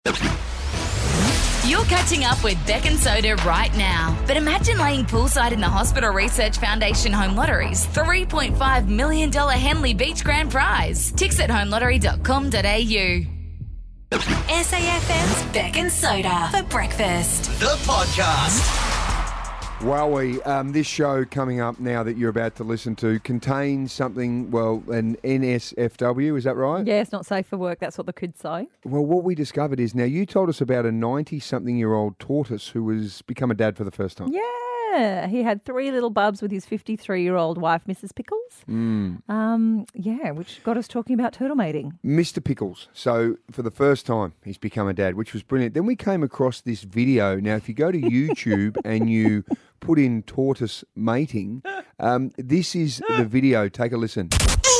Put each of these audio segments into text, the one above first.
You're catching up with Beck and Soda right now. But imagine laying poolside in the Hospital Research Foundation Home Lottery's $3.5 million Henley Beach Grand Prize. Tix at homelottery.com.au. SAFM's Beck and Soda for breakfast. The podcast. Wowie, this show coming up now that you're about to listen to contains something, well, an NSFW, is that right? Yeah, it's not safe for work. That's what the kids say. Well, what we discovered is, now you told us about a 90-something-year-old tortoise who has become a dad for the first time. Yeah, he had 3 little bubs with his 53-year-old wife, Mrs. Pickles. Which got us talking about turtle mating. Mr. Pickles. So for the first time, he's become a dad, which was brilliant. Then we came across this video. Now, if you go to YouTube and you put in tortoise mating, this is the video. Take a listen.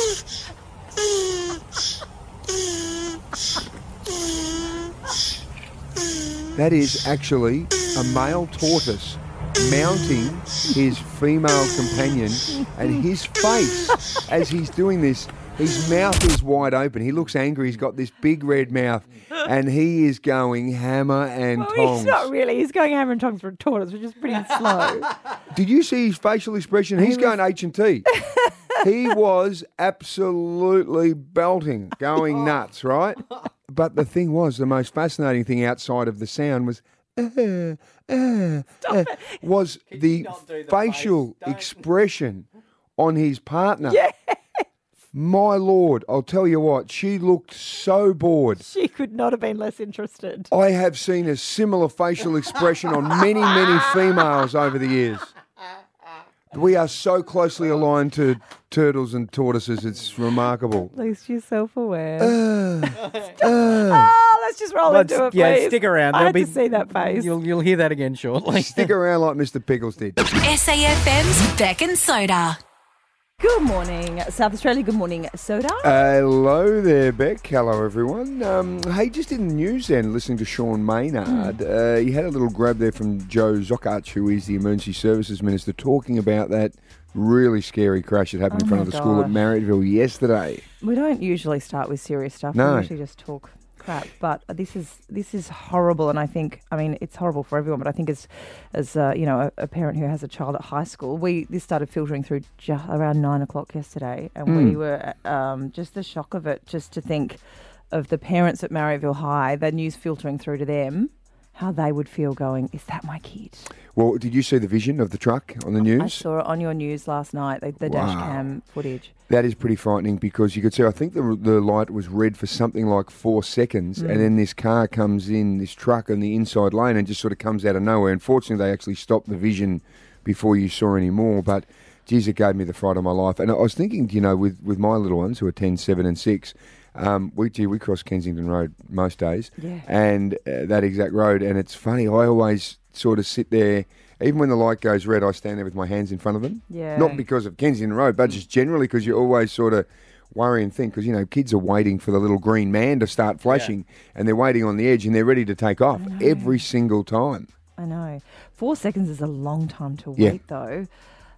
That is actually a male tortoise mounting his female companion, and his face as he's doing this, his mouth is wide open. He looks angry. He's got this big red mouth, and he is going hammer and tongs. He's not really. He's going hammer and tongs for a tortoise, which is pretty slow. Did you see his facial expression? He's going H&T. He was absolutely belting, going nuts, right? But the thing was, the most fascinating thing outside of the sound was was the facial expression on his partner. Yeah. My Lord, I'll tell you what, she looked so bored. She could not have been less interested. I have seen a similar facial expression on many, many females over the years. We are so closely aligned to turtles and tortoises, it's remarkable. At least you're self-aware. Let's just roll into it, please. Yeah, stick around. I had to see that face. You'll hear that again shortly. Stick around like Mr. Pickles did. SAFM's Beck and Soda. Good morning, South Australia. Good morning, Soda. Hello there, Beck. Hello, everyone. Hey, just in the news then, listening to Sean Maynard, he had a little grab there from Joe Zokach, who is the Emergency Services Minister, talking about that really scary crash that happened in front of the school at Marriottville yesterday. We don't usually start with serious stuff. No. We usually just talk crap. But this is horrible, and I think, it's horrible for everyone. But I think as a parent who has a child at high school, this started filtering through around 9 o'clock yesterday, and we were just the shock of it, just to think of the parents at Marriottville High, the news filtering through to them, how they would feel going, is that my kid? Well, did you see the vision of the truck on the news? I saw it on your news last night, the dash cam footage. That is pretty frightening, because you could see, I think the light was red for something like 4 seconds, and then this car comes in, this truck on the inside lane, and just sort of comes out of nowhere. Unfortunately, they actually stopped the vision before you saw any more, but geez, it gave me the fright of my life. And I was thinking, with my little ones who are 10, 7 and 6, we cross Kensington Road most days, and that exact road, and it's funny, I always sort of sit there, even when the light goes red, I stand there with my hands in front of them. Yeah. Not because of Kensington Road, but just generally because you always sort of worry and think, because, kids are waiting for the little green man to start flashing, and they're waiting on the edge, and they're ready to take off every single time. I know. 4 seconds is a long time to wait, though.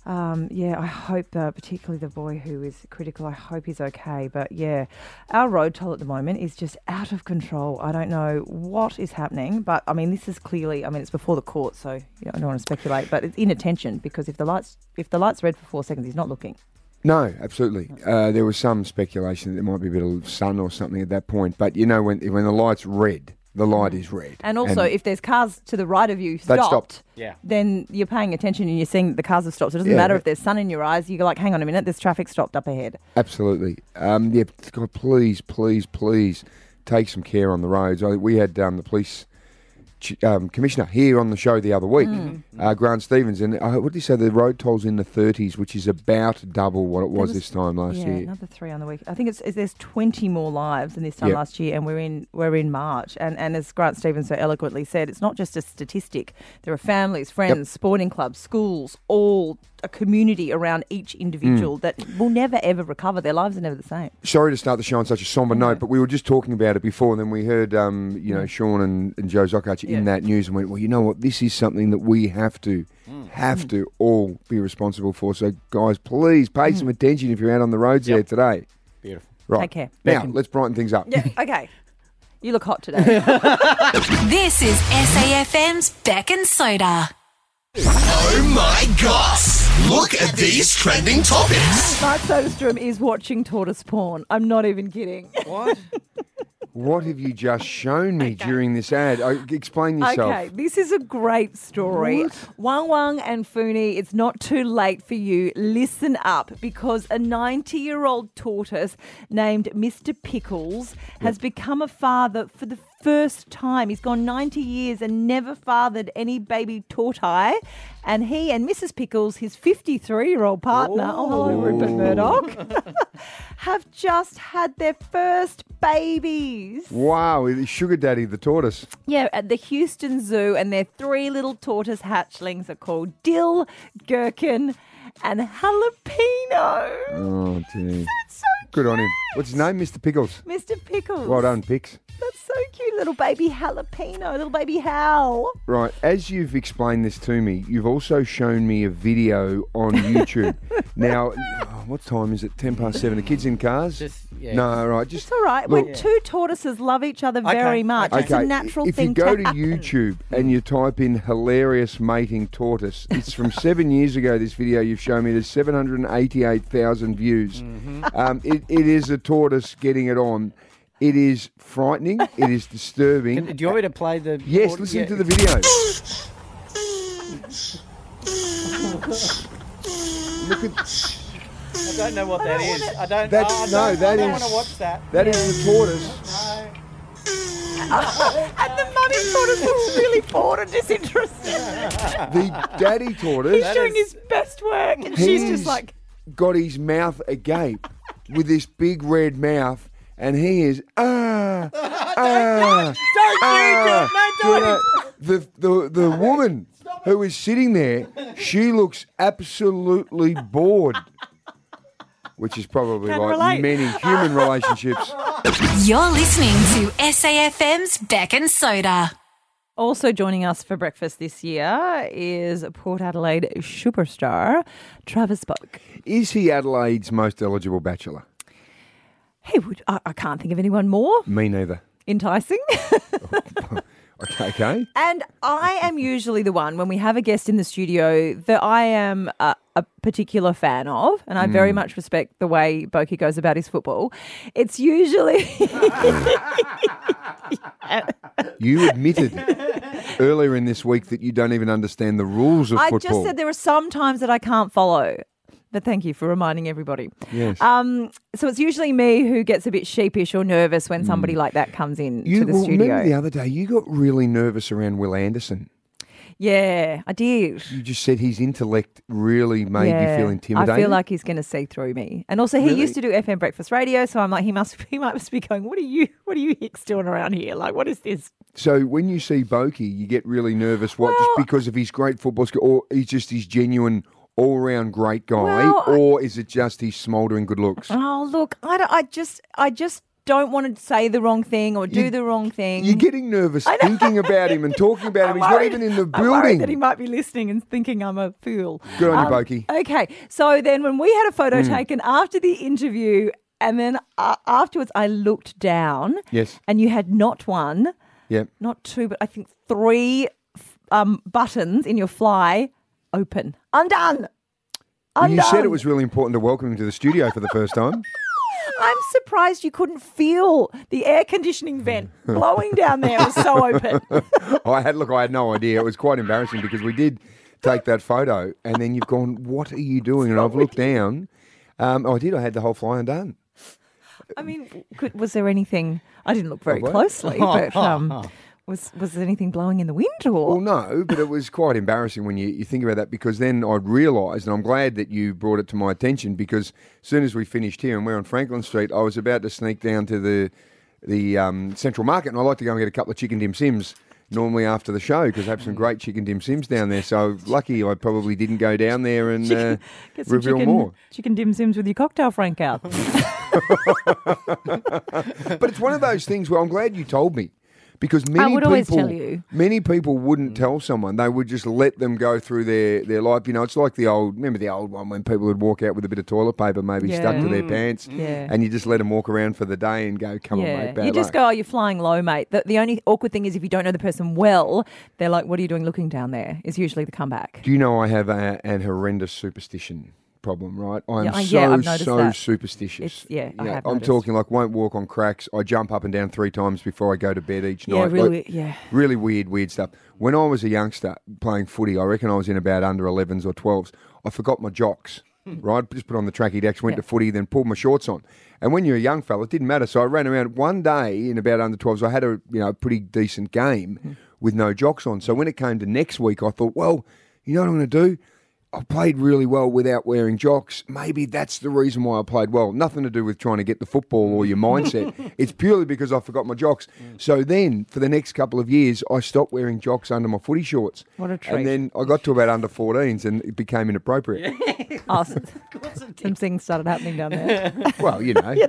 I hope, particularly the boy who is critical, I hope he's okay. But, our road toll at the moment is just out of control. I don't know what is happening, but, this is clearly, it's before the court, so I don't want to speculate, but it's inattention, because if the light's red for 4 seconds, he's not looking. No, absolutely. There was some speculation that there might be a bit of sun or something at that point, but, when the light's red, the light is red. And also, if there's cars to the right of you stopped, then you're paying attention and you're seeing that the cars have stopped. So it doesn't matter if there's sun in your eyes. You're like, hang on a minute, there's traffic stopped up ahead. Absolutely. God, please, please, please take some care on the roads. We had the police commissioner here on the show the other week, Grant Stevens, and what did he say? The road toll's in the 30s, which is about double what it was this time last year. Another 3 on the week. I think there's 20 more lives than this time last year, and we're in March. And as Grant Stevens so eloquently said, it's not just a statistic. There are families, friends, sporting clubs, schools, all a community around each individual that will never ever recover. Their lives are never the same. Sorry to start the show on such a sombre note, but we were just talking about it before, and then we heard Sean and Joe Zokach in that news, and went, well, you know what, this is something that we have to all be responsible for. So guys, please pay some attention if you're out on the roads there today. Beautiful. Right. Take care. Now, let's brighten things up. Yeah, okay. You look hot today. This is SAFM's Beck and Soda. Oh my gosh! Look at these trending topics. Mark Soderstrom is watching tortoise porn. I'm not even kidding. What? What have you just shown me during this ad? Explain yourself. Okay, this is a great story. Wang Wang and Funi, it's not too late for you. Listen up, because a 90-year-old tortoise named Mr. Pickles has become a father for the first time. He's gone 90 years and never fathered any baby tortoise. And he and Mrs. Pickles, his 53-year-old partner, hello, Rupert Murdoch, have just had their first babies. Wow, Sugar Daddy, the tortoise. Yeah, at the Houston Zoo, and their 3 little tortoise hatchlings are called Dill, Gherkin, and Jalapeno. Oh, dear. That's so Good on him. What's his name? Mr. Pickles. Mr. Pickles. Well done, Pix. That's so cute. Little baby Jalapeno, little baby Hal. Right, as you've explained this to me, you've also shown me a video on YouTube. Now, what time is it? 7:10. The kids in cars? No, right. Just It's all right. look, When two tortoises love each other very much, it's a natural if thing you go to to happen. YouTube and you type in hilarious mating tortoise, it's from 7 years ago, this video you've shown me. There's 788,000 views. It is a tortoise getting it on. It is frightening. It is disturbing. Do you want me to play the... Yes, listen to the video. Look at... I don't know what that is. I don't That want to watch that. That is the tortoise. And the mummy tortoise looks really bored and disinterested. The daddy tortoise. He's doing his best work, and she's He's just like... got his mouth agape with this big red mouth, and he is Don't the woman who is sitting there, she looks absolutely bored, which is probably Can like relate. many human relationships. You're listening to SAFM's Beck and Soda. Also joining us for breakfast this year is Port Adelaide superstar Travis Boak. Is he Adelaide's most eligible bachelor? He would. I can't think of anyone more Me neither. enticing. Okay. And I am usually the one when we have a guest in the studio that I am a particular fan of, and I very much respect the way Boki goes about his football. It's usually You admitted earlier in this week that you don't even understand the rules of I football. just said there are some times that I can't follow. But thank you for reminding everybody. Yes. So it's usually me who gets a bit sheepish or nervous when somebody like that comes in to the studio. Remember the other day, you got really nervous around Will Anderson. Yeah, I did. You just said his intellect really made you feel intimidated. I feel like he's going to see through me. And also, he used to do FM breakfast radio, so I'm like, he might be going, what are you hicks doing around here? Like, what is this? So when you see Boki, you get really nervous. What, just because of his great football skill, or he's just his genuine all-round great guy, or is it just his smouldering good looks? Oh, look, I just don't want to say the wrong thing or do the wrong thing. You're getting nervous thinking about him and talking about him. He's not even in the I'm worried building. that he might be listening and thinking I'm a fool. Good on you, Boki. Okay, so then when we had a photo taken after the interview, and then afterwards I looked down, Yes. and you had not one, Yep. not two, but I think 3 buttons in your fly open. Undone. Well, you said Undone. it was really important to welcome him to the studio for the first time. I'm surprised you couldn't feel the air conditioning vent blowing down there. It was so open. I had no idea. It was quite embarrassing because we did take that photo, and then you've gone, "What are you doing?" And I've looked down. I did. I had the whole fly undone. I mean, was there anything? I didn't look very what? closely, but was there anything blowing in the wind? Or Well, no, but it was quite embarrassing when you think about that, because then I'd realised, and I'm glad that you brought it to my attention, because as soon as we finished here and we're on Franklin Street, I was about to sneak down to the Central Market, and I like to go and get a couple of chicken dim sims normally after the show, because I have some great chicken dim sims down there. So lucky I probably didn't go down there and get some reveal more. chicken dim sims with your cocktail frank out. But it's one of those things where I'm glad you told me, Because many would people, always tell you. Many people wouldn't tell someone. They would just let them go through their life. You know, it's like remember the old one when people would walk out with a bit of toilet paper maybe stuck to their pants, and you just let them walk around for the day and go, come on, mate, bad You just luck. go, you're flying low, mate. The only awkward thing is if you don't know the person well, they're like, what are you doing looking down there, is usually the comeback. Do you know I have an horrendous superstition problem, right? I'm I've noticed that. superstitious. I have I'm noticed. talking like won't walk on cracks. I jump up and down 3 times before I go to bed each Yeah, night. really, Really weird stuff. When I was a youngster playing footy, I reckon I was in about under 11s or 12s. I forgot my jocks, right? Just put on the tracky decks, went to footy, then pulled my shorts on. And when you're a young fella, it didn't matter. So I ran around one day in about under 12s. I had a pretty decent game with no jocks on. So when it came to next week, I thought, well, you know what I'm going to do? I played really well without wearing jocks. Maybe that's the reason why I played well. Nothing to do with trying to get the football or your mindset. It's purely because I forgot my jocks. So then, for the next couple of years, I stopped wearing jocks under my footy shorts. What a treat. And then I got to about under 14s and it became inappropriate. Some things started happening down there. Well, you know.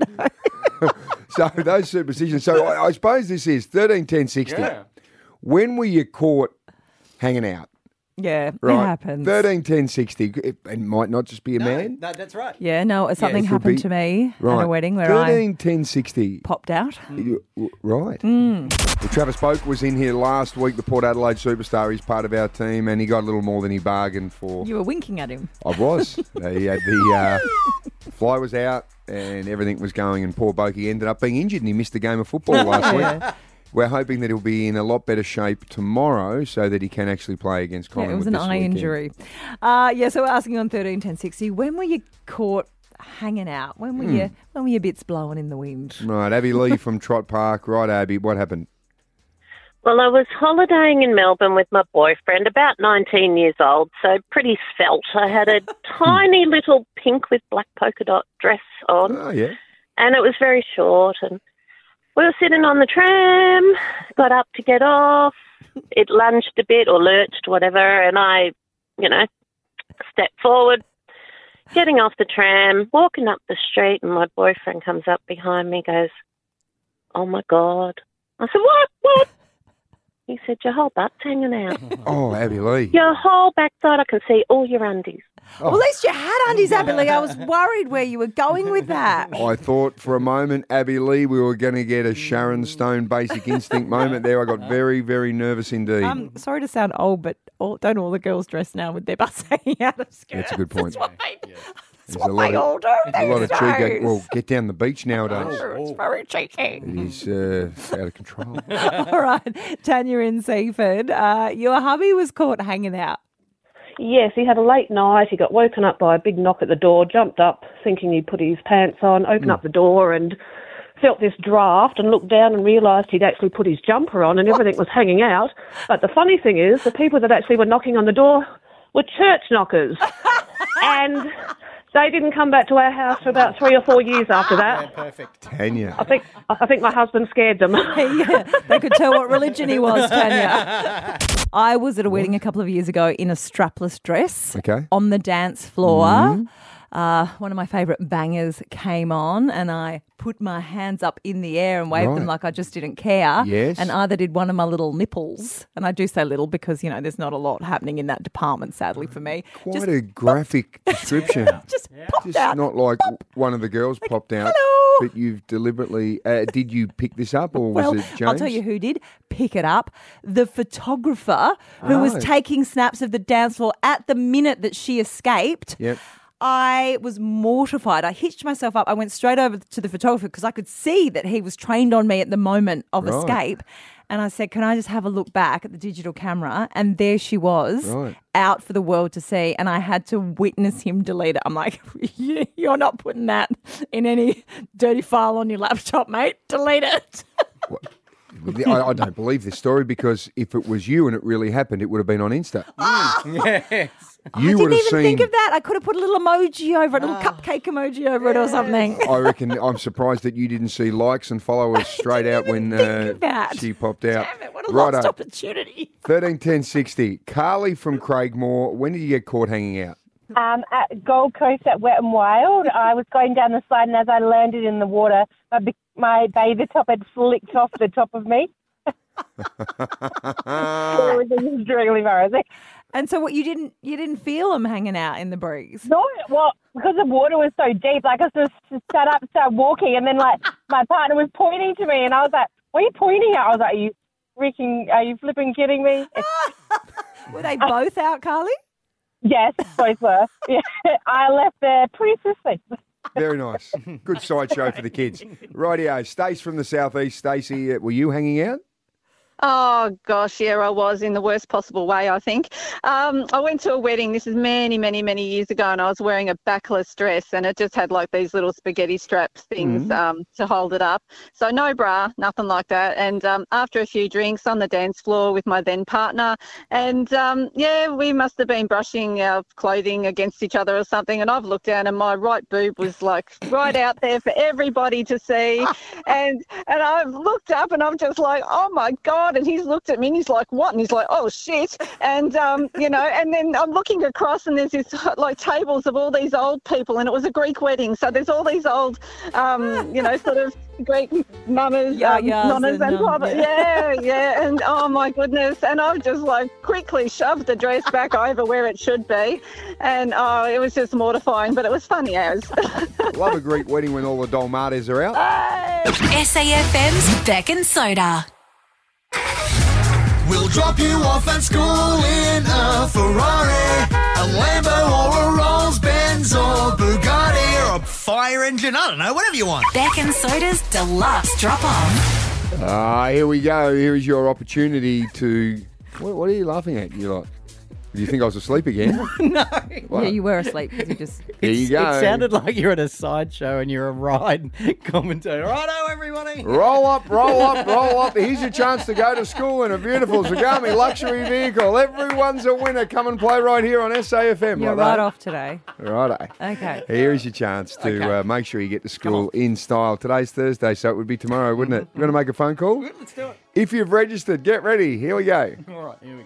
So those superstitions. So I suppose this is 13, 10, 60. Yeah. When were you caught hanging out? Yeah, Right. it happens. 13, 10, 60. It might not just be a man. No, that's right. Yeah, no, something it could happened be- to me Right. at a wedding where 13, 10, 60. I popped out. Right. Well, Travis Boak was in here last week, the Port Adelaide superstar. He's part of our team, and he got a little more than he bargained for. You were winking at him. I was. He had the fly was out, and everything was going, and poor Boakey ended up being injured, and he missed the game of football last week. We're hoping that he'll be in a lot better shape tomorrow so that he can actually play against Yeah, Collingwood it was an this eye weekend. injury. So we're asking on 13, 10, 60, when were you caught hanging out? When were your bits blowing in the wind? Right, Abby Lee from Trot Park. Right, Abby, what happened? Well, I was holidaying in Melbourne with my boyfriend, about 19 years old, so pretty svelte. I had a tiny little pink with black polka dot dress on, Oh, yeah. and it was very short. And we were sitting on the tram, got up to get off. It lunged a bit or lurched, whatever, and I, stepped forward, getting off the tram, walking up the street, and my boyfriend comes up behind me, goes, "Oh, my God." I said, "What? He said, "Your whole butt's hanging out. Oh, Abby Lee. Your whole backside, I can see all your undies." Well, at least you had undies, Abby Lee. I was worried where you were going with that. I thought for a moment, Abby Lee, we were going to get a Sharon Stone Basic Instinct moment there. I got very, very nervous indeed. Sorry to sound old, but don't all the girls dress now with their butts hanging out of skirts? That's a good point. That's what they all do There's a lot of these cheek. days. Well, get down the beach nowadays. It's very cheeky. It is out of control. All right, Tanya in Seaford. Your hubby was caught hanging out. Yes, he had a late night. He got woken up by a big knock at the door, jumped up thinking he'd put his pants on, opened up the door and felt this draft and looked down and realised he'd actually put his jumper on and everything was hanging out. But the funny thing is, the people that actually were knocking on the door were church knockers. And they didn't come back to our house for about 3 or 4 years after that. Perfect. Tanya. I think my husband scared them. Yeah, they could tell what religion he was, Tanya. I was at a wedding a couple of years ago in a strapless dress Okay. on the dance floor. One of my favourite bangers came on and I put my hands up in the air and waved them Right. like I just didn't care. Yes. And either did one of my little nipples, and I do say little because, there's not a lot happening in that department, sadly for me. Quite a graphic description. Just popped Just out. not like one of the girls popped out. hello. But you've deliberately... did you pick this up or Well, was it James? I'll tell you who did pick it up. The photographer who was Oh. taking snaps of the dance floor at the minute that she escaped. Yep. I was mortified. I hitched myself up. I went straight over to the photographer because I could see that he was trained on me at the moment of Right. escape. And I said, can I just have a look back at the digital camera? And there she was, Right. out for the world to see. And I had to witness him delete it. I'm like, you're not putting that in any dirty file on your laptop, mate. Delete it. I don't believe this story because if it was you and it really happened, it would have been on Insta. Yes. You I would didn't have even seen... think of that. I could have put a little emoji over it, a little cupcake emoji over it or something. I reckon I'm surprised that you didn't see likes and followers straight out when think of that. she popped out. Damn it, what a lost Righto. opportunity. 13 10 60. Carly from Craigmore. When did you get caught hanging out? At Gold Coast at Wet n Wild. I was going down the slide, and as I landed in the water, my bather top had flicked off the top of me. It was extremely embarrassing. And so what, you didn't feel them hanging out in the breeze? No, well, because the water was so deep, like I just sat up, started walking, and then like my partner was pointing to me, and I was like, "What are you pointing at?" I was like, are you flipping kidding me? Were they both out, Carly? Yes, both were. Yeah, I left there pretty swiftly. Very nice. Good sideshow for the kids. Rightio. Stace from the southeast. Stacey, were you hanging out? Oh, gosh, yeah, I was in the worst possible way, I think. I went to a wedding, this is many, many, many years ago, and I was wearing a backless dress, and it just had like these little spaghetti straps things to hold it up. So no bra, nothing like that. And after a few drinks on the dance floor with my then partner, and we must have been brushing our clothing against each other or something, and I've looked down and my right boob was like right out there for everybody to see. And I've looked up and I'm just like, oh my God. And he's looked at me and he's like, what? And he's like, oh, shit. And, and then I'm looking across and there's this like tables of all these old people, and it was a Greek wedding. So there's all these old, sort of Greek mamas, nonnas and fathers. Yeah. And oh my goodness. And I've just like quickly shoved the dress back over where it should be. And it was just mortifying, but it was funny as. Love a Greek wedding when all the dolmades are out. SAFM's Beck and Soda. We'll drop you off at school in a Ferrari, a Lambo or a Rolls-Benz or Bugatti or a fire engine, I don't know, whatever you want. Beck and Soda's Deluxe Drop-Off. Here we go. Here is your opportunity to... What are you laughing at? You're like... Do you think I was asleep again? No. What? Yeah, you were asleep because you just... There you go. It sounded like you're at a sideshow and you're a ride commentator. Righto, everybody. Roll up. Here's your chance to go to school in a beautiful Zagami luxury vehicle. Everyone's a winner. Come and play right here on SAFM. You're right off today. Righto. Okay. Here's your chance to make sure you get to school in style. Today's Thursday, so it would be tomorrow, wouldn't it? You want to make a phone call? Let's do it. If you've registered, get ready. Here we go. All right, here we go.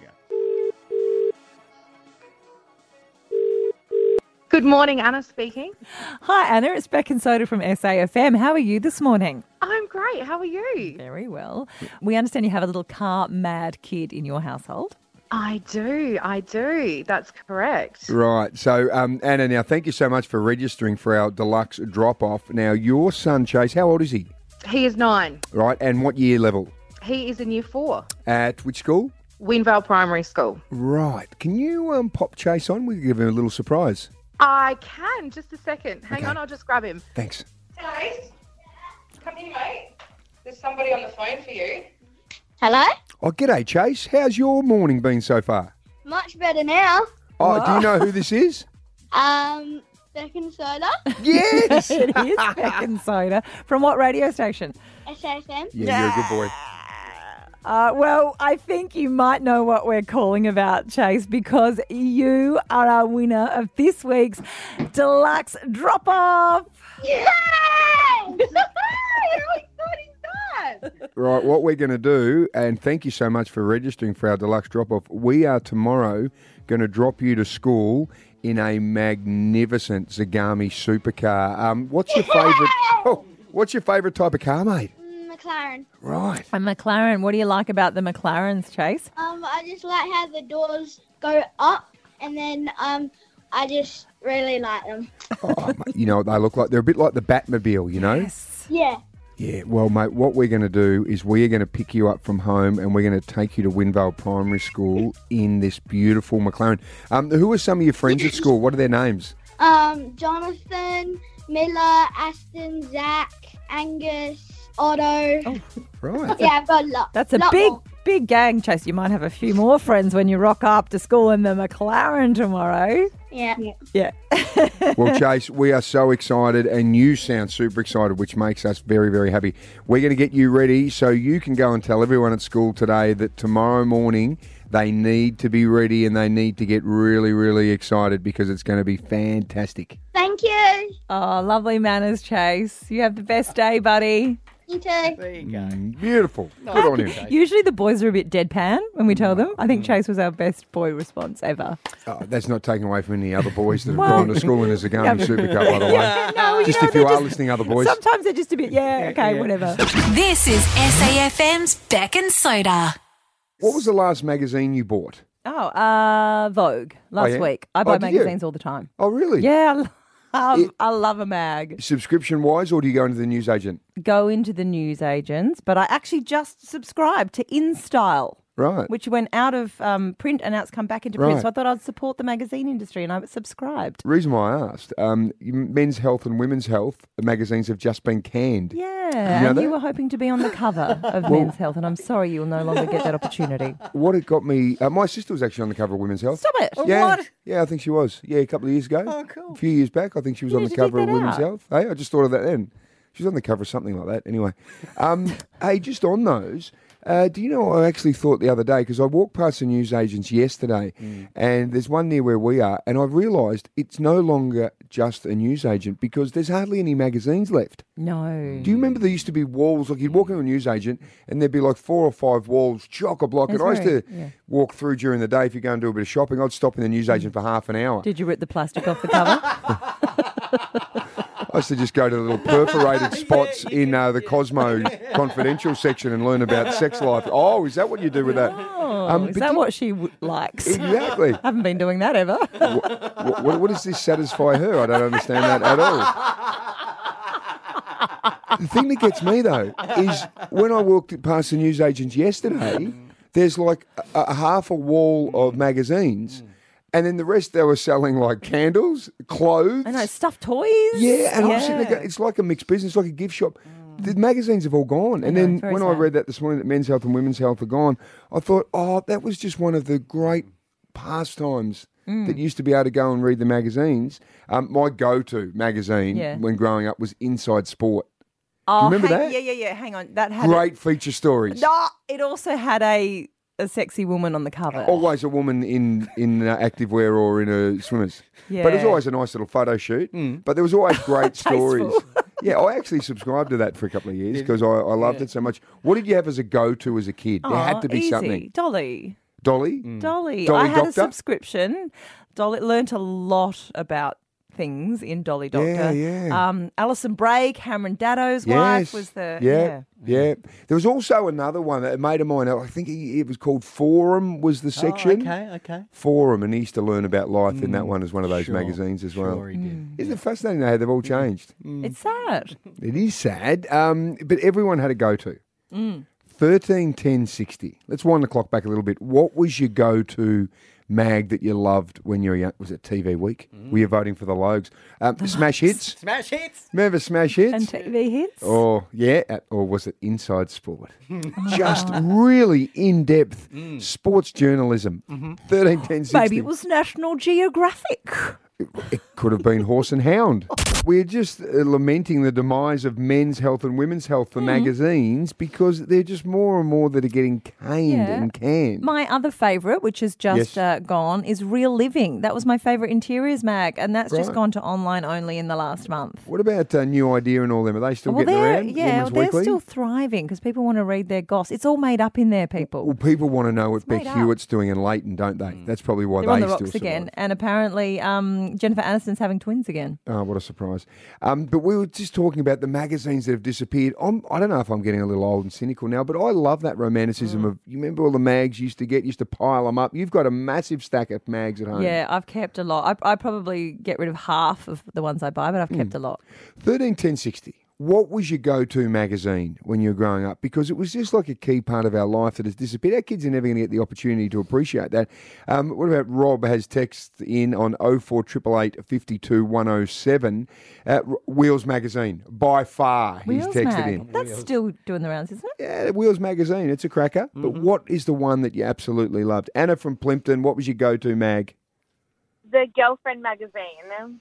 Good morning, Anna speaking. Hi, Anna. It's Beck and Soda from SAFM. How are you this morning? I'm great. How are you? Very well. We understand you have a little car mad kid in your household. I do. That's correct. Right. So, Anna, now thank you so much for registering for our deluxe drop-off. Now, your son, Chase, how old is he? He is 9. Right. And what year level? He is in year 4. At which school? Winvale Primary School. Right. Can you pop Chase on? We'll give him a little surprise. I can. Just a second. Hang on. I'll just grab him. Thanks. Chase, come here, mate. There's somebody on the phone for you. Hello? Oh, g'day, Chase. How's your morning been so far? Much better now. Oh, do you know who this is? Beck and Soda. Yes! It is Beck and Soda. From what radio station? SAFM. Yeah, you're a good boy. Well, I think you might know what we're calling about, Chase, because you are our winner of this week's Deluxe Drop-Off. Yay! How exciting is that? Right, what we're going to do, and thank you so much for registering for our Deluxe Drop-Off, we are tomorrow going to drop you to school in a magnificent Zagami supercar. What's your favourite type of car, mate? McLaren. Right. A McLaren. What do you like about the McLarens, Chase? I just like how the doors go up, and then I just really like them. Oh, mate, you know what they look like? They're a bit like the Batmobile, you know? Yes. Yeah. Yeah, well, mate, what we're going to do is we're going to pick you up from home and we're going to take you to Winvale Primary School in this beautiful McLaren. Who are some of your friends at school? What are their names? Jonathan, Miller, Aston, Zach, Angus, Otto. Oh, right. Yeah, I've got a lot. That's a big gang, Chase. You might have a few more friends when you rock up to school in the McLaren tomorrow. Yeah. Well, Chase, we are so excited and you sound super excited, which makes us very, very happy. We're going to get you ready so you can go and tell everyone at school today that tomorrow morning they need to be ready and they need to get really, really excited because it's going to be fantastic. Thank you. Oh, lovely manners, Chase. You have the best day, buddy. You too. There you go. Beautiful. Good on him. Usually the boys are a bit deadpan when we tell them. I think Chase was our best boy response ever. Oh, that's not taking away from any other boys that have gone to school in a Zagami Supercup, by the way. No, Just if you are listening, other boys. Sometimes they're just a bit, whatever. This is SAFM's Beck and Soda. What was the last magazine you bought? Oh, Vogue last week. I buy did you? magazines all the time. Oh, really? Yeah, I love a mag. Subscription-wise, or do you go into the newsagent? Go into the newsagents, but I actually just subscribed to InStyle. Right. Which went out of print and now it's come back into print. So I thought I'd support the magazine industry and I subscribed. The reason why I asked, Men's Health and Women's Health magazines have just been canned. Yeah, and you were hoping to be on the cover of Men's Health, and I'm sorry you will no longer get that opportunity. What it got me, my sister was actually on the cover of Women's Health. Stop it. Yeah, What? yeah, I think she was. Yeah, a couple of years ago. Oh, cool. A few years back, I think she was on the did you cover dig of that Women's out? Health. Hey, I just thought of that then. She was on the cover of something like that. Anyway, hey, just on those, do you know what I actually thought the other day? Because I walked past the newsagents yesterday, and there's one near where we are, and I've realised it's no longer just a newsagent because there's hardly any magazines left. No. Do you remember there used to be walls? Like you'd walk into a newsagent, and there'd be like 4 or 5 walls, chock-a-block. And I used to walk through during the day if you go and do a bit of shopping. I'd stop in the newsagent for half an hour. Did you rip the plastic off the cover? I used to just go to the little perforated spots in the Cosmo Confidential section and learn about sex life. Oh, is that what you do with that? Oh, is that what she likes? Exactly. Haven't been doing that ever. What does this satisfy her? I don't understand that at all. The thing that gets me, though, is when I walked past the newsagents yesterday, there's like a half a wall of magazines. And then the rest, they were selling like candles, clothes. I know, stuffed toys. Yeah, and I'm sitting there going, it's like a mixed business, like a gift shop. The magazines have all gone. And then when I read that this morning that Men's Health and Women's Health are gone, I thought, oh, that was just one of the great pastimes that used to be able to go and read the magazines. My go-to magazine when growing up was Inside Sport. Oh, Do you remember that? Yeah. Hang on. That had Great feature stories. No, it also had a sexy woman on the cover. Always a woman in activewear or in a swimmers. Yeah. But it was always a nice little photo shoot. But there was always great stories. Yeah, I actually subscribed to that for a couple of years because I loved it so much. What did you have as a go-to as a kid? There had to be easy. something. Dolly. Dolly? Dolly. Dolly I had Doctor? a subscription. Dolly learnt a lot about things in Dolly Doctor. Yeah. Alison Bray, Cameron Daddo's wife, was the... Yeah. There was also another one that a mate of mine, I think it was called Forum was the section. Okay. Forum, and he used to learn about life in that one as one of those magazines as well. Sure he did. Isn't it fascinating how they've all changed? It's sad. It is sad, but everyone had a go-to. 13, 10, 60. Let's wind the clock back a little bit. What was your go-to mag that you loved when you were young? Was it TV Week? Were you voting for the Logs? Smash Hits? Smash Hits? Remember Smash Hits? And TV Hits? Or was it Inside Sport? Just really in-depth sports journalism. 13, 10, 60. Maybe it was National Geographic. It could have been Horse and Hound. We're just lamenting the demise of Men's Health and Women's Health for magazines because they're just more and more that are getting caned and canned. My other favourite, which has just gone, is Real Living. That was my favourite interiors mag, and that's just gone to online only in the last month. What about New Idea and all them? Are they still getting around? Yeah, Women's they're Weekly? still thriving because people want to read their goss. It's all made up in there, people. Well, people want to know what Beck made up. Hewitt's doing in Leighton, don't they? That's probably why They're on they the still rocks again, survive. and apparently Jennifer Aniston's having twins again. Oh, what a surprise. But we were just talking about the magazines that have disappeared. I don't know if I'm getting a little old and cynical now, but I love that romanticism of, you remember all the mags you used to get, used to pile them up. You've got a massive stack of mags at home. Yeah, I've kept a lot. I probably get rid of half of the ones I buy, but I've kept a lot. 13, 10, 60. What was your go-to magazine when you were growing up? Because it was just like a key part of our life that has disappeared. Our kids are never going to get the opportunity to appreciate that. What about Rob has text in on 0488 52 107. Wheels Magazine, by far, he's Wheels texted mag. in. That's still doing the rounds, isn't it? Yeah, Wheels Magazine, it's a cracker. But what is the one that you absolutely loved? Anna from Plimpton, what was your go-to mag? The Girlfriend magazine.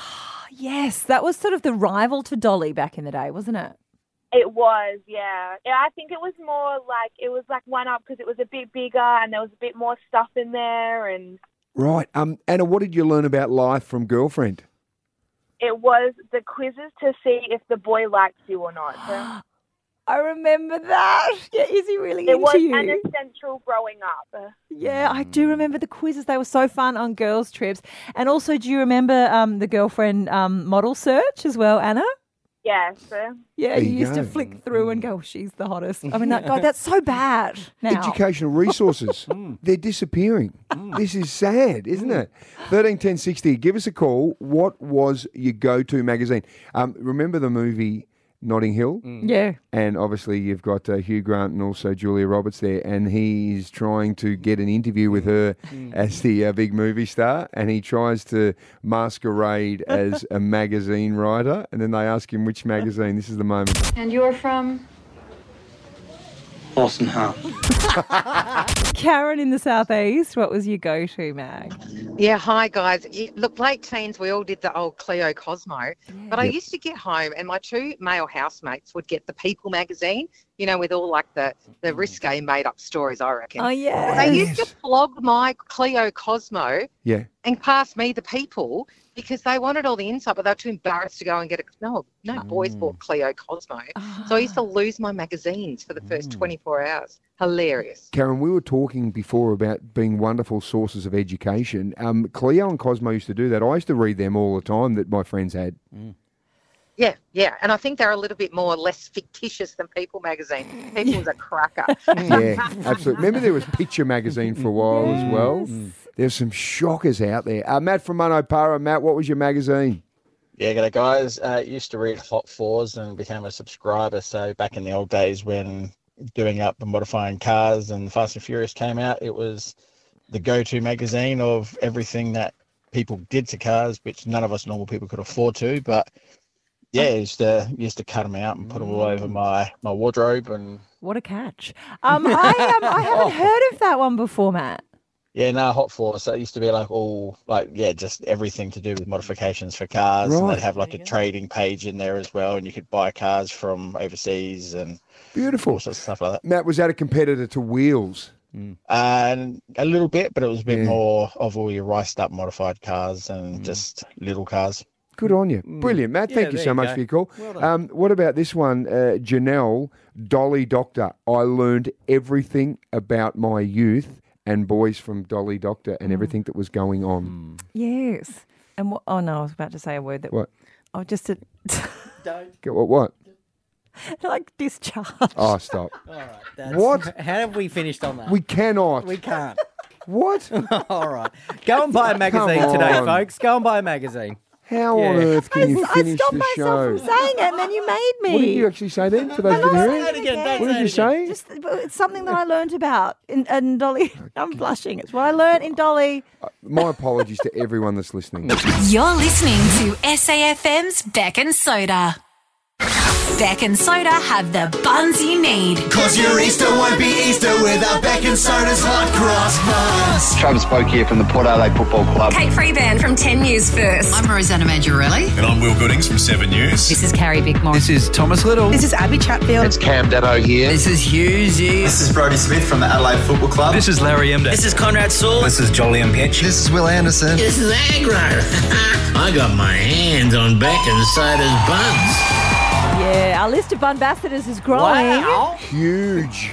Yes, that was sort of the rival to Dolly back in the day, wasn't it? It was, yeah. I think it was more like, it was like one up because it was a bit bigger and there was a bit more stuff in there. And Right. Anna, what did you learn about life from Girlfriend? it was the quizzes to see if the boy likes you or not. I remember that. Yeah, is he really It was into you? an essential growing up. Yeah, I do remember the quizzes. They were so fun on girls' trips. And also, do you remember the girlfriend model search as well, Anna? Yes. Yeah, you used to flick through and go, she's the hottest. I mean, God, that's so bad now. Educational resources, they're disappearing. This is sad, isn't it? 131060, give us a call. What was your go-to magazine? Remember the movie Notting Hill? Yeah. And obviously you've got Hugh Grant and also Julia Roberts there, and he's trying to get an interview with her as the big movie star, and he tries to masquerade as a magazine writer, and then they ask him which magazine. This is the moment. And you're from? Horse and Heart. Karen in the southeast, what was your go-to mag? Yeah, hi guys. Look, late teens, we all did the old Cleo Cosmo, but I used to get home and my two male housemates would get the People magazine, you know, with all like the risque made-up stories, I reckon. Oh, yeah. They used to flog my Cleo Cosmo Yeah. and pass me the People because they wanted all the insight, but they were too embarrassed to go and get it. No boys bought Cleo Cosmo. So I used to lose my magazines for the first 24 hours. Hilarious. Karen, we were talking before about being wonderful sources of education. Cleo and Cosmo used to do that. I used to read them all the time that my friends had. Yeah, and I think they're a little bit less fictitious than People magazine. People was a cracker. Yeah, absolutely. Remember there was Picture magazine for a while as well? There's some shockers out there. Matt from Monopara. Matt, what was your magazine? Yeah, g'day guys. Used to read Hot Fours and became a subscriber. So back in the old days when doing up and modifying cars and Fast and Furious came out, it was the go-to magazine of everything that people did to cars, which none of us normal people could afford to. But yeah, used to cut them out and put them all over my wardrobe. And What a catch. I haven't heard of that one before, Matt. yeah, no, Hot Fours. So it used to be just everything to do with modifications for cars. And Right. they'd have like a trading page in there as well, and you could buy cars from overseas and Beautiful. all sorts of stuff like that. Matt, was that a competitor to Wheels? And a little bit, but it was a bit more of all your riced up modified cars and just little cars. Good on you. Brilliant, Matt. Yeah, Thank you there so you much go. for your call. Well done. What about this one? Janelle, Dolly Doctor. I learned everything about my youth and boys from Dolly Doctor and everything that was going on. Yes. And what? Oh, no, I was about to say a word that... What? Oh, just a... What? like discharge. Oh, stop. All right. That's, What? How have we finished on that? We cannot. We can't. What? All right. Go and buy a magazine Come today, on. folks. Go and buy a magazine. How on earth can you I finish stopped the myself show? from saying it, and then you made me. What did you actually say then? For those who didn't hear it? What did you say? Just, it's something that I learned about in Dolly. I'm blushing. It's what I learned in Dolly. My apologies to everyone that's listening. You're listening to SAFM's Beck and Soda. Beck and Soda have the buns you need. Cause your Easter won't be Easter without Beck and Soda's hot cross buns. Travis Spoke here from the Port Adelaide Football Club. Kate Freeban from 10 News First. I'm Rosanna Majorelli. And I'm Will Goodings from 7 News. This is Carrie Bickmore. This is Thomas Little. This is Abby Chatfield. It's Cam Daddo here. This is Hughesy. This is Brodie Smith from the Adelaide Football Club. This is Larry Emden. This is Conrad Saul. This is Jolyon Pitch. This is Will Anderson. This is Agro. I got my hands on Beck and Soda's buns. Yeah, our list of ambassadors is growing. Wow. Huge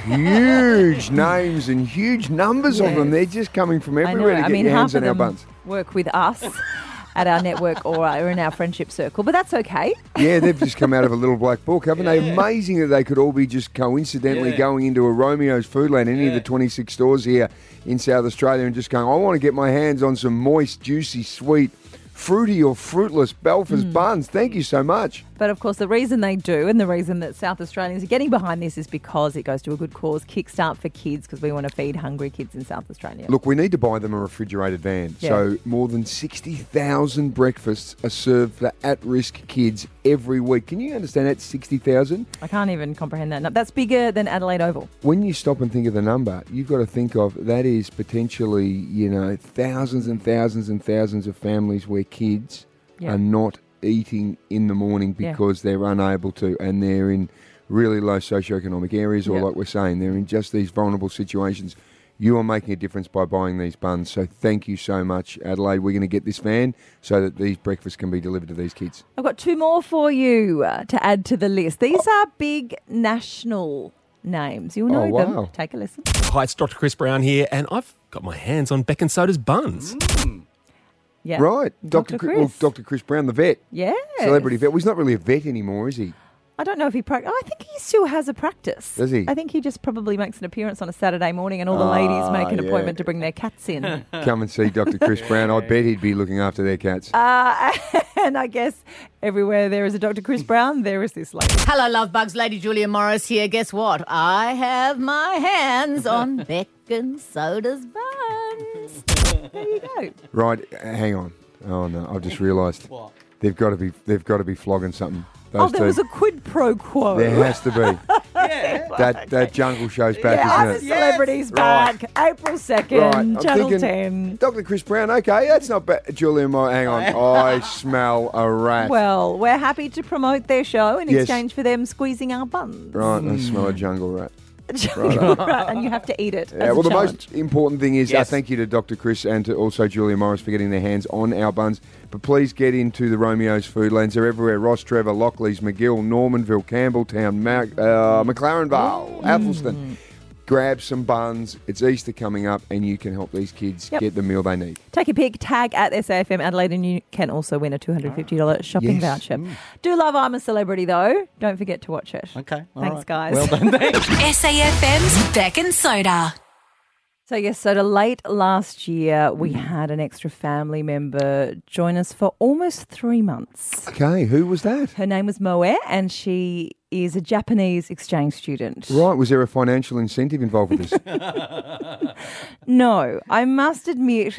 names and huge numbers of them. They're just coming from everywhere to get your hands half on of our them buns. work with us at our network or in our friendship circle, but that's okay. Yeah, they've just come out of a little black book, haven't they? Amazing that they could all be just coincidentally going into a Romeo's Foodland, any of the 26 stores here in South Australia, and just going, I want to get my hands on some moist, juicy, sweet, fruity or fruitless Belfast buns. Thank you so much. But of course, the reason they do and the reason that South Australians are getting behind this is because it goes to a good cause, Kickstart for Kids, because we want to feed hungry kids in South Australia. Look, we need to buy them a refrigerated van. Yeah. So more than 60,000 breakfasts are served for at-risk kids every week. Can you understand that? 60,000? I can't even comprehend that. No, that's bigger than Adelaide Oval. When you stop and think of the number, you've got to think of that is potentially, thousands and thousands and thousands of families where kids are not eating in the morning because they're unable to, and they're in really low socioeconomic areas, or like we're saying, they're in just these vulnerable situations. You are making a difference by buying these buns. So thank you so much, Adelaide. We're going to get this van so that these breakfasts can be delivered to these kids. I've got 2 more for you to add to the list. These are big national names. You'll know wow. them. Take a listen. Hi, it's Dr. Chris Brown here, and I've got my hands on Beck and Soda's buns. Yeah. Right. Dr. Chris. Well, Dr. Chris Brown, the vet. Yeah. Celebrity vet. Well, he's not really a vet anymore, is he? I don't know if he I think he still has a practice. Does he? I think he just probably makes an appearance on a Saturday morning and all the ladies make an appointment to bring their cats in. Come and see Dr. Chris Brown. I bet he'd be looking after their cats. And I guess everywhere there is a Dr. Chris Brown, there is this lady. Hello, love bugs. Lady Julia Morris here. Guess what? I have my hands on Beck and Soda's buns. There you go. Right, hang on. Oh no, I've just realised. What? They've got to be flogging something. Oh, there was a quid pro quo. There has to be. That Jungle Show's back, isn't it? Celebrities back. April 2nd, I'm Channel thinking, 10. Dr. Chris Brown, okay, that's not bad. Julia, hang on. I smell a rat. Well, we're happy to promote their show in Yes. exchange for them squeezing our buns. Right, I smell a jungle rat. Right, and you have to eat it. Yeah, as well, a the challenge. most important thing is Yes. thank you to Dr. Chris and to also Julia Morris for getting their hands on our buns. But please get into the Romeo's Foodlands. They're everywhere. Ross, Trevor, Lockleys, McGill, Normanville, Campbelltown, McLaren Vale, Athelston. Grab some buns. It's Easter coming up and you can help these kids get the meal they need. Take a pic, tag at SAFM Adelaide, and you can also win a $250 shopping Yes. voucher. Do love I'm a Celebrity, though. Don't forget to watch it. Okay. all Thanks, right. guys. Well done. Thanks. SAFM's Beck and Soda. So, yes, so to late last year, we had an extra family member join us for almost 3 months. Okay, who was that? Her name was Moe, and she is a Japanese exchange student. Right, was there a financial incentive involved with this? No, I must admit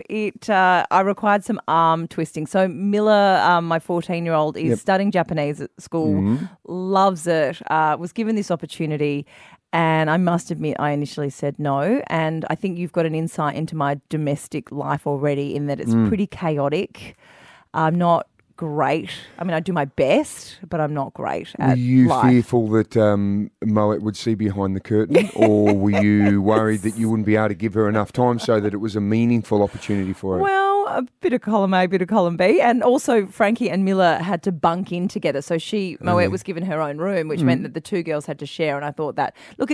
I required some arm twisting. So Miller, my 14-year-old, is studying Japanese at school, loves it, was given this opportunity, and I must admit I initially said no. And I think you've got an insight into my domestic life already in that it's pretty chaotic. I'm not great. I mean, I do my best, but I'm not great at Were you life. fearful that Moet would see behind the curtain, or were you worried that you wouldn't be able to give her enough time so that it was a meaningful opportunity for her? Well, a bit of column A, bit of column B. And also Frankie and Miller had to bunk in together. So Moet was given her own room, which meant that the two girls had to share. And I thought that, look,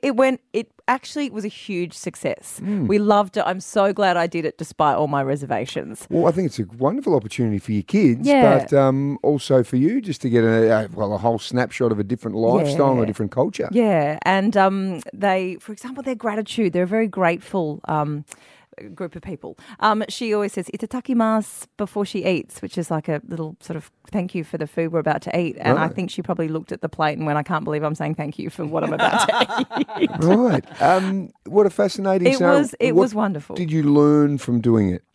it actually was a huge success. We loved it. I'm so glad I did it despite all my reservations. Well, I think it's a wonderful opportunity for your kids, Yeah. but also for you just to get a whole snapshot of a different lifestyle and a different culture. Yeah. And they, for example, their gratitude, they're a very grateful group of people. She always says itadakimasu before she eats, which is like a little sort of thank you for the food we're about to eat. And I think she probably looked at the plate and went, I can't believe I'm saying thank you for what I'm about to eat. Right. What a fascinating It was wonderful. Did you learn from doing it?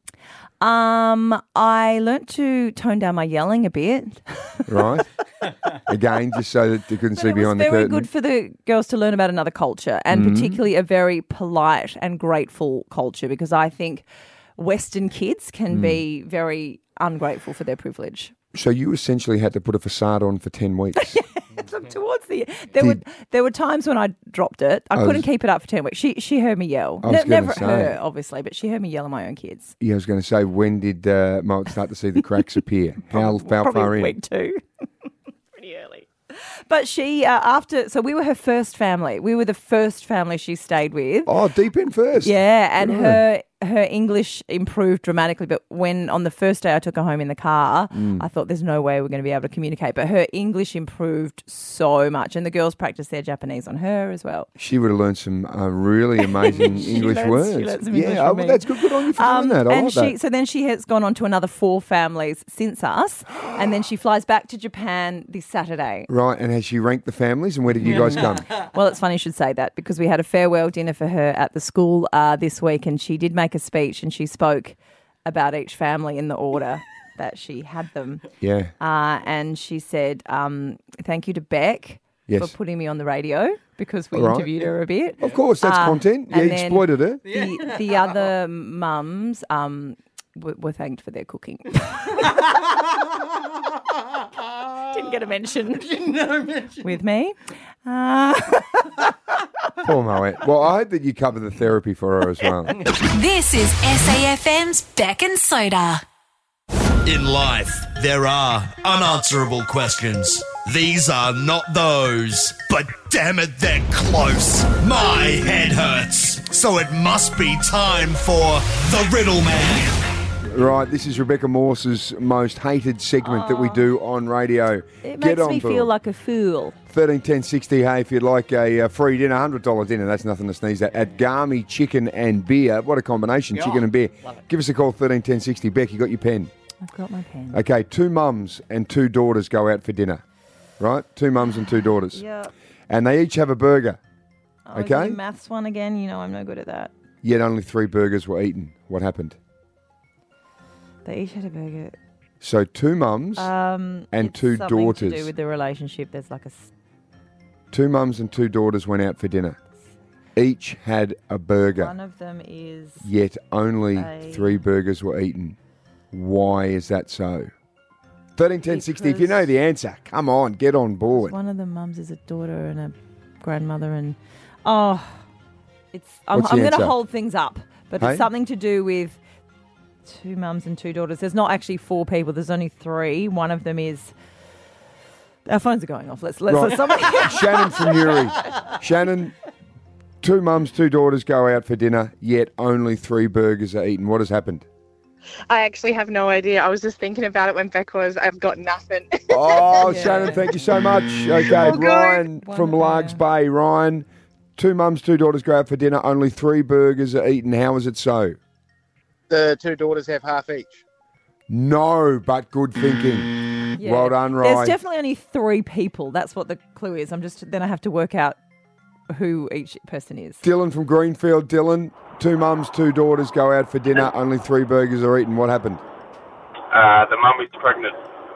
I learnt to tone down my yelling a bit. Right. Again, just so that they couldn't see behind the It was very curtain. good for the girls to learn about another culture, and particularly a very polite and grateful culture, because I think Western kids can be very ungrateful for their privilege. So you essentially had to put a facade on for 10 weeks. Towards the there were times when I dropped it. I couldn't keep it up for 10 weeks. She heard me yell. I was gonna Never say. her, obviously, but she heard me yell at my own kids. Yeah, I was going to say, when did Moet start to see the cracks appear? How Probably far in? week 2. Pretty early. But she, so we were her first family. We were the first family she stayed with. Oh, deep in first. Yeah, and Right. her English improved dramatically. But when on the first day I took her home in the car, I thought there's no way we're going to be able to communicate. But her English improved so much, and the girls practiced their Japanese on her as well. She would have learned some really amazing English words. She learned some yeah, English well, from me. that's good on you for doing that. I and like that. So then she has gone on to another 4 families since us, and then she flies back to Japan this Saturday. Right, and has she ranked the families, and where did you guys come? Well, it's funny you should say that, because we had a farewell dinner for her at the school this week, and she did make a speech, and she spoke about each family in the order that she had them. Yeah. And she said, thank you to Beck Yes. for putting me on the radio, because we All right. interviewed her a bit. Of course, that's content. You and then exploited her. The other mums were thanked for their cooking. Didn't get a mention. No mention. With me. Poor Moet. Well, I hope that you cover the therapy for her as well. This is SAFM's Beck and Soda. In life, there are unanswerable questions. These are not those. But damn it, they're close. My head hurts. So it must be time for the Riddle Man. Right, this is Rebecca Morse's most hated segment that we do on radio. It makes me feel like a fool. 13 10 60. Hey, if you'd like a free dinner, $100 dinner, that's nothing to sneeze at Gami Chicken and Beer. What a combination, chicken and beer. Give us a call, 13 10 60. Beck, you got your pen? I've got my pen. Okay, 2 mums and 2 daughters go out for dinner, right? 2 mums and 2 daughters. Yeah. And they each have a burger, okay? The maths one again, you know I'm no good at that. Yet only 3 burgers were eaten. What happened? They each had a burger. So 2 mums and 2 something daughters. to do with the relationship. There's like a... 2 mums and 2 daughters went out for dinner. Each had a burger. One of them is... Yet only 3 burgers were eaten. Why is that so? 13 10 60. If you know the answer, come on, get on board. One of the mums is a daughter and a grandmother and... Oh, I'm What's the going to answer? hold things up. But Hey? it's something to do with 2 mums and 2 daughters. There's not actually 4 people. There's only 3. One of them is... Our phones are going off. Let's Right. somebody... Shannon from Uri. Shannon, 2 mums, 2 daughters go out for dinner, yet only 3 burgers are eaten. What has happened? I actually have no idea. I was just thinking about it when Beck was, I've got nothing. Oh, Shannon, thank you so much. Okay, All good. Ryan from Largs Bay. Ryan, 2 mums, 2 daughters go out for dinner, only 3 burgers are eaten. How is it so? The 2 daughters have half each. No, but good thinking. Yeah. Well done, Ryan. There's definitely only 3 people. That's what the clue is. Then I have to work out who each person is. Dylan from Greenfield. Dylan, 2 mums, 2 daughters go out for dinner, only 3 burgers are eaten. What happened? The mum is pregnant.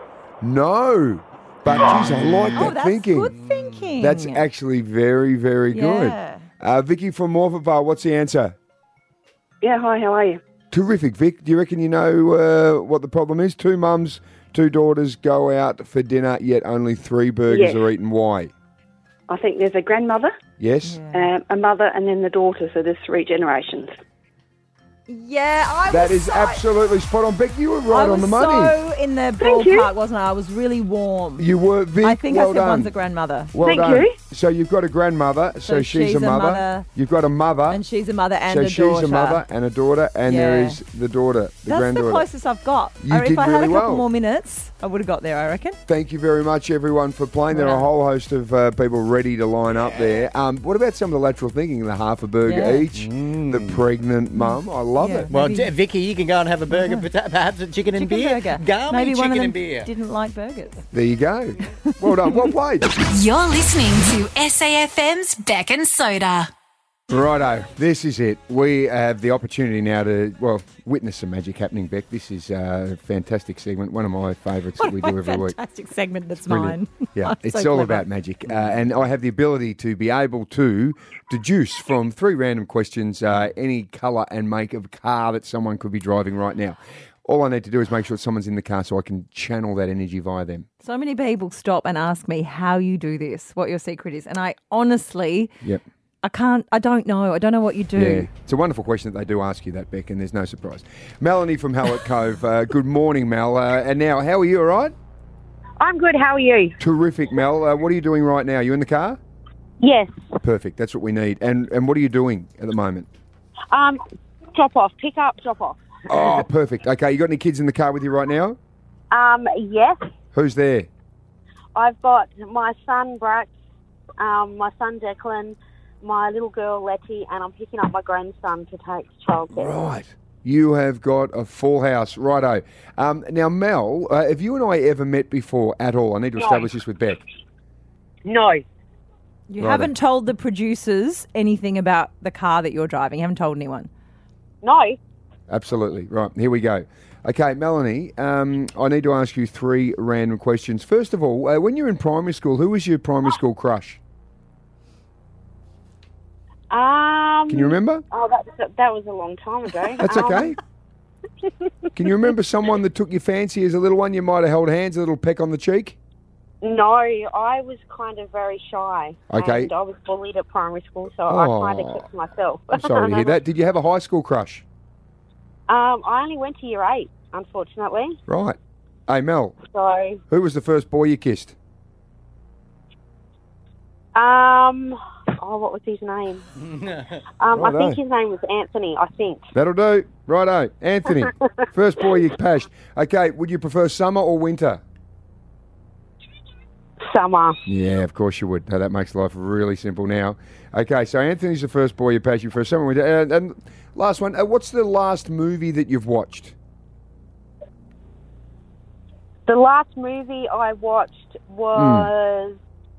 No, but geez, I like that that's thinking. good thinking. That's actually very, very Yeah. good. Vicky from Morpeth Vale, what's the answer? Yeah, hi, how are you? Terrific, Vic. Do you reckon you know what the problem is? 2 mums, 2 daughters go out for dinner, yet only 3 burgers Yes. are eaten. Why? I think there's a grandmother, Yes? a mother, and then the daughter, so there's 3 generations. Yeah, That is absolutely spot on. Beck, you were right on the money. so in the Thank you. ballpark, wasn't I? I was really warm. You were, Vic. I think well I said done. one's a grandmother. Well Thank done. you. So you've got a grandmother, so she's a mother. You've got a mother. And she's a mother and so a she's daughter. a mother and a daughter, and there Yeah. is the daughter, the That's granddaughter. the closest I've got. You If did I had really a couple well. more minutes, I would have got there, I reckon. Thank you very much, everyone, for playing. There are a whole host of people ready to line up there. What about some of the lateral thinking? The half a burger Yeah. each, the pregnant mum. I love it. Well, Vicky, you can go and have a burger, perhaps a chicken and beer. Burger. Gami Maybe chicken one of them and beer. didn't like burgers. There you go. Well done. Well played. You're listening to SAFM's Beck and Soda. Righto, this is it. We have the opportunity now to, witness some magic happening, Beck. This is a fantastic segment, one of my favourites that we do every week. Fantastic segment that's Brilliant. mine. Yeah, it's So all clever. about magic. And I have the ability to be able to deduce from 3 random questions any colour and make of car that someone could be driving right now. All I need to do is make sure someone's in the car so I can channel that energy via them. So many people stop and ask me how you do this, what your secret is. And I honestly, Yep. I don't know. I don't know what you do. Yeah, it's a wonderful question that they do ask you that, Beck, and there's no surprise. Melanie from Hallett Cove. Good morning, Mel. And now, how are you, all right? I'm good. How are you? Terrific, Mel. What are you doing right now? You in the car? Yes. Perfect. That's what we need. And what are you doing at the moment? Drop off. Pick up. Drop off. Oh, perfect. Okay, you got any kids in the car with you right now? Yes. Who's there? I've got my son Brax, my son Declan, my little girl Letty, and I'm picking up my grandson to take to childcare. Right. You have got a full house. Righto. Now, Mel, have you and I ever met before at all? I need to No. establish this with Beck. No. You Righto. haven't told the producers anything about the car that you're driving. You haven't told anyone. No. Absolutely. Right, here we go. Okay, Melanie, I need to ask you 3 random questions. First of all, when you were in primary school, who was your primary school crush? Can you remember? Oh, that was a long time ago. That's okay. Can you remember someone that took your fancy as a little one? You might have held hands, a little peck on the cheek? No, I was kind of very shy. Okay. And I was bullied at primary school, so I kind of kept to myself. I'm sorry to hear that. Did you have a high school crush? I only went to year 8, unfortunately. Right. Hey, Mel, So, who was the first boy you kissed? what was his name? I Righto. think his name was Anthony, I think. That'll do. Righto. Anthony, first boy you pashed. Okay, would you prefer summer or winter? Summer. Yeah, of course you would. Now, that makes life really simple now. Okay, so Anthony's the first boy you pashed. You first summer, winter. And last one, what's the last movie that you've watched? The last movie I watched was...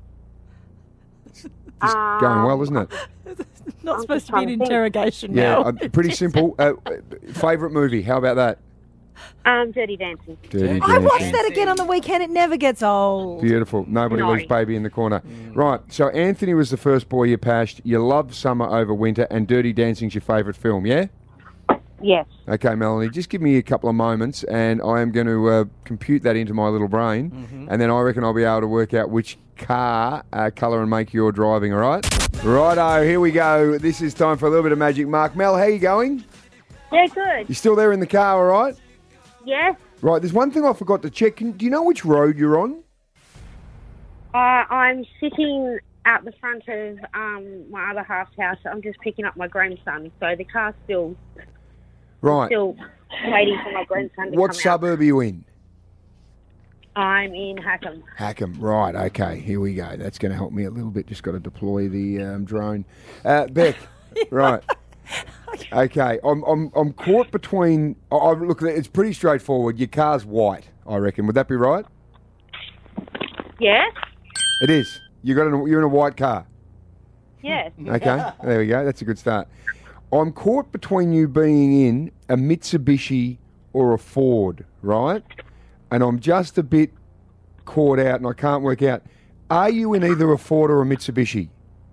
Going well, isn't it? Not I'm supposed just to be an trying to think. interrogation Yeah, now. pretty simple. Favourite movie, how about that? Dirty Dancing. Dirty I watched Dancing. that again on the weekend. It never gets old. Beautiful. Nobody No. leaves baby in the corner. Right, so Anthony was the first boy you pashed. You loved summer over winter, and Dirty Dancing's your favourite film, yeah? Yes. Okay, Melanie, just give me a couple of moments, and I am going to compute that into my little brain, and then I reckon I'll be able to work out which car, colour and make you're driving, all right? Righto, here we go. This is time for a little bit of magic. Mark, Mel, how you going? Yeah, good. You still there in the car, all right? Yes. Right, there's one thing I forgot to check. Do you know which road you're on? I'm sitting out the front of my other half's house. I'm just picking up my grandson, so the car's still waiting for my grandson to What come suburb are you in? out. I'm in Hackham. Hackham, right, okay, here we go. That's going to help me a little bit. Just got to deploy the drone. Beck, right. Okay, I'm caught between... look, it's pretty straightforward. Your car's white, I reckon. Would that be right? Yes? It is. You're in a white car. Yes. Okay, there we go. That's a good start. I'm caught between you being in a Mitsubishi or a Ford, right? And I'm just a bit caught out and I can't work out. Are you in either a Ford or a Mitsubishi?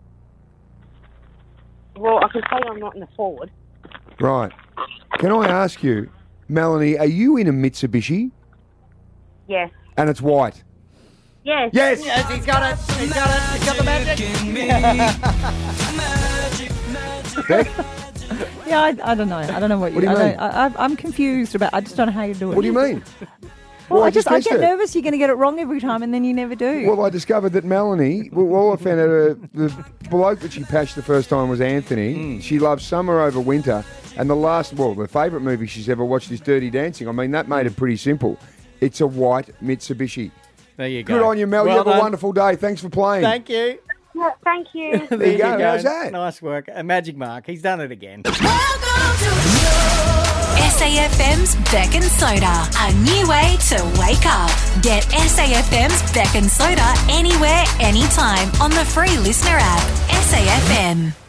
Well, I can tell you I'm not in the Ford. Right. Can I ask you, Melanie, are you in a Mitsubishi? Yes. And it's white? Yes. Yes! Yes, he's got it. He's got it. He's got the magic. Beck? Yeah, I don't know. I don't know what What do you mean? I'm confused about. I just don't know how you do it. What do you mean? Well, I just get tested it. nervous. You're going to get it wrong every time, and then you never do. Well, I discovered that Melanie, I found out the bloke that she patched the first time was Anthony. She loves summer over winter. And the favourite movie she's ever watched is Dirty Dancing. I mean, that made it pretty simple. It's a white Mitsubishi. There you go. Good on you, Mel. Well you have done. a wonderful day. Thanks for playing. Thank you. Yeah, thank you. There you go. How's that? Nice work. A magic mark. He's done it again. SAFM's Beck and Soda, a new way to wake up. Get SAFM's Beck and Soda anywhere, anytime on the free listener app. SAFM.